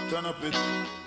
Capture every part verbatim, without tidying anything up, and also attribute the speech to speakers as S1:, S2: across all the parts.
S1: Turn up it.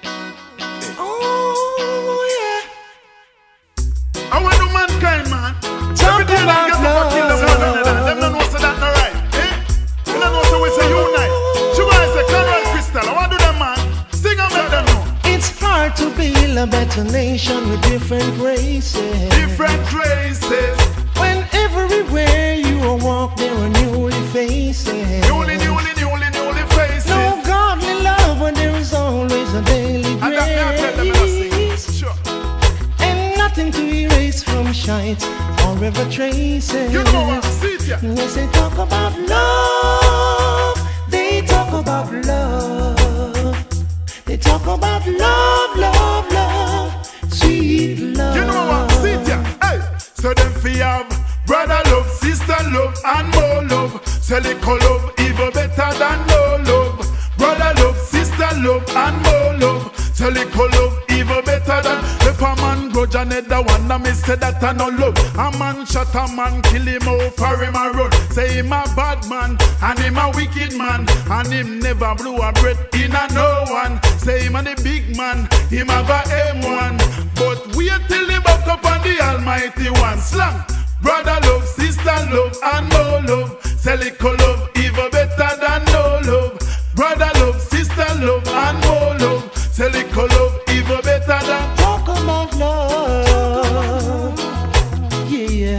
S2: Oh, yeah.
S1: I want to mankind, man.
S2: Talk
S1: Every day they
S2: about
S1: get to fuck kill them,
S2: love.
S1: one another. Them don't know so that not right. Eh? They don't know so we say unite. Sugar is a Conrad Crystal. I want to do them, man. Sing and make them know.
S2: It's hard to build a better nation with different races.
S1: Different races.
S2: When everywhere you walk, there are newly faces.
S1: Newly, newly, newly, newly faces.
S2: No godly love when there is always a daily
S1: And that me I tell them, I don't sing.
S2: grace.
S1: Sure.
S2: And nothing to erase from shite or ever traces.
S1: You know what? See it, yeah.
S2: Yes, they talk about love. They talk about love. They talk about love, love, love, sweet love.
S1: You know what? See it, yeah. Hey. So them fi have brother love, sister love, and more love. So little love, even better than no love. Brother love, sister love, and more love. So little love, even better than. If a man grudge another one, I me say that I no love. A man shot a man, kill him out for him a run. Say him a bad man, and him a wicked man, and him never blew a breath in a no one. Say him a the big man, him have a M one. But wait till he buck up on the Almighty One. Slang, brother love, sister love, and more love. Say little love, even better than no love. Brother love, sister love, and more love. Say little love, even better than.
S2: Talk about love. Yeah.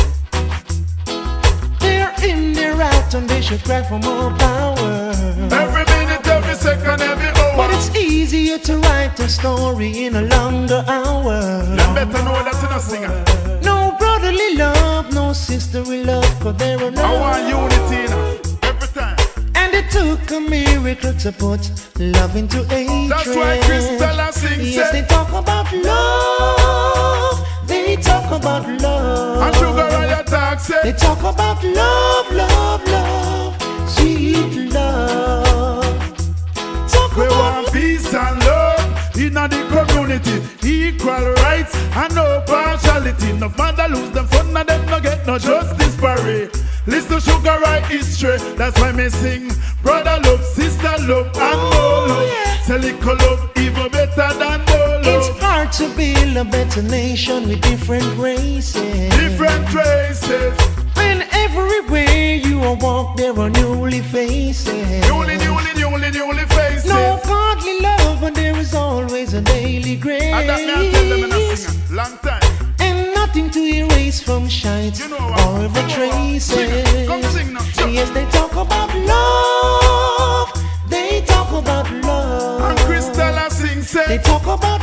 S2: They're in their out and they should cry for more power.
S1: Every minute, every second, every hour.
S2: But it's easier to write a story in a longer hour.
S1: Them better know that you're not singer.
S2: No brotherly love, no sisterly love, cause there are no.
S1: I want unity now, every time.
S2: And it took a miracle to put love into hatred.
S1: That's why Crystal I sing.
S2: Yes,
S1: say,
S2: they talk about love. They talk about love.
S1: and Sugar I talk say.
S2: They talk about love, love, love, sweet love. Talk
S1: We
S2: about
S1: want peace and love in the community, equal rights and no partiality. No matter lose them fun and them no get no justice for it. Listen to Sugar right history, that's why me sing. Brother love, sister love, and more love.
S2: yeah.
S1: Say little love, even better than more
S2: It's
S1: love.
S2: hard to build a better nation with different races.
S1: Different races,
S2: When everywhere you walk, there are newly faces.
S1: newly, newly, newly, newly faces.
S2: No godly love, but there is always a daily grace.
S1: And that me I tell them in a singer, long time.
S2: And nothing to erase from shite
S1: You know what?
S2: or ever
S1: You know what?
S2: traces.
S1: Sing, come sing now.
S2: And yes, they talk about love. They talk about love.
S1: And Crystal I sing,
S2: They
S1: say.
S2: talk about